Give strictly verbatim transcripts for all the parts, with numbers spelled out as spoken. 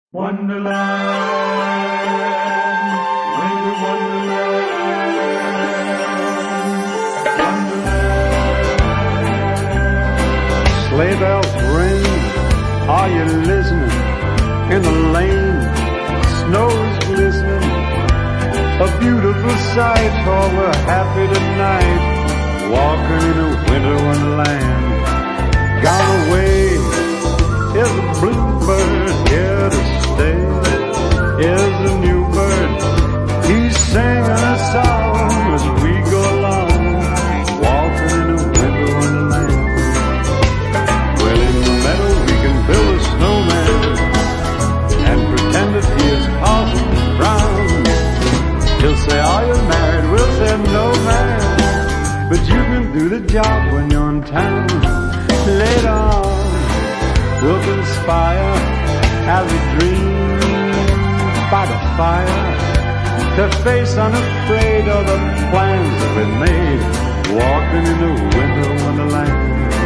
Wonderland, winter wonderland, wonderland. Sleigh bells ring, are you listening? In the lane, snow's glistening. A beautiful sight, oh we're happy tonight, walking in a winter wonderland. Gone away is a bluebird, here to stay is a new bird. He's singing a song as we go along, walking in a winter wonderland. Well, in the meadow we can build a snowman and pretend that he is Parson Brown. He'll say, are you married? We'll say, no man, but you can do the job when you're in town. Later on we'll conspire as we dream by the fire to face unafraid all the plans that we made, walking in the winter wonderland.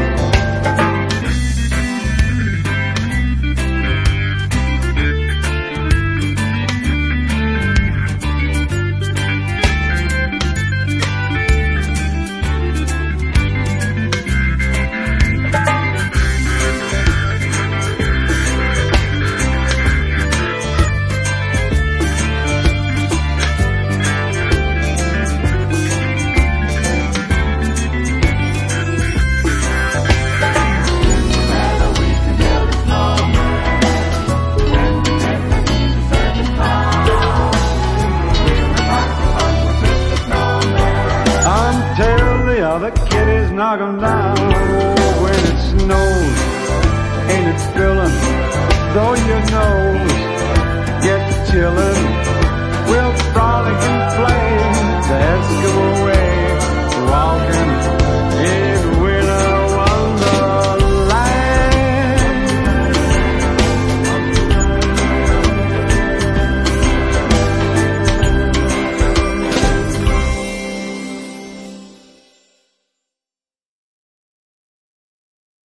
The kitties knock 'em down. Oh, when it snows, ain't it thrilling? Though your nose gets chillin',